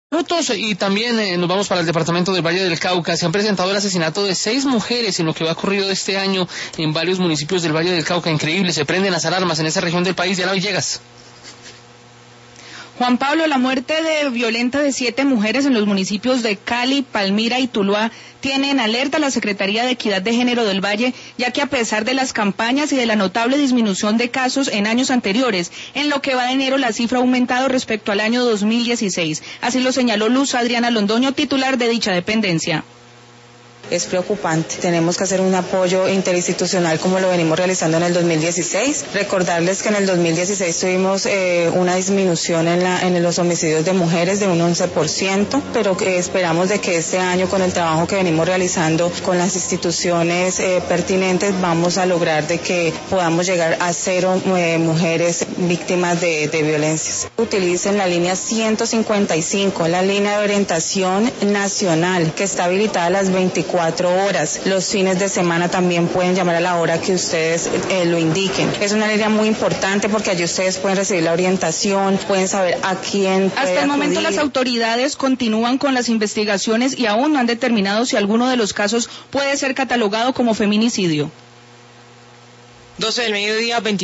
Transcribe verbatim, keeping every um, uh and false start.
Minutos y también eh, nos vamos para el departamento del Valle del Cauca. Se han presentado el asesinato de seis mujeres en lo que va ocurrido este año en varios municipios del Valle del Cauca. Increíble, se prenden las alarmas en esa región del país. Diana Villegas. Juan Pablo, la muerte de violenta de siete mujeres en los municipios de Cali, Palmira y Tuluá tiene en alerta a la Secretaría de Equidad de Género del Valle, ya que a pesar de las campañas y de la notable disminución de casos en años anteriores, en lo que va de enero la cifra ha aumentado respecto al año dos mil dieciséis. Así lo señaló Luz Adriana Londoño, titular de dicha dependencia. Es preocupante. Tenemos que hacer un apoyo interinstitucional como lo venimos realizando en el dos mil dieciséis. Recordarles que en el dos mil dieciséis tuvimos eh, una disminución en, la, en los homicidios de mujeres de un once por ciento, pero que esperamos de que este año, con el trabajo que venimos realizando con las instituciones eh, pertinentes, vamos a lograr de que podamos llegar a cero eh, mujeres víctimas de, de violencias. Utilicen la línea ciento cincuenta y cinco, la línea de orientación nacional, que está habilitada a las veinticuatro horas. Los fines de semana también pueden llamar a la hora que ustedes eh, lo indiquen. Es una línea muy importante porque allí ustedes pueden recibir la orientación, pueden saber a quién puede Hasta el momento acudir. Las autoridades continúan con las investigaciones y aún no han determinado si alguno de los casos puede ser catalogado como feminicidio. doce del mediodía, veinte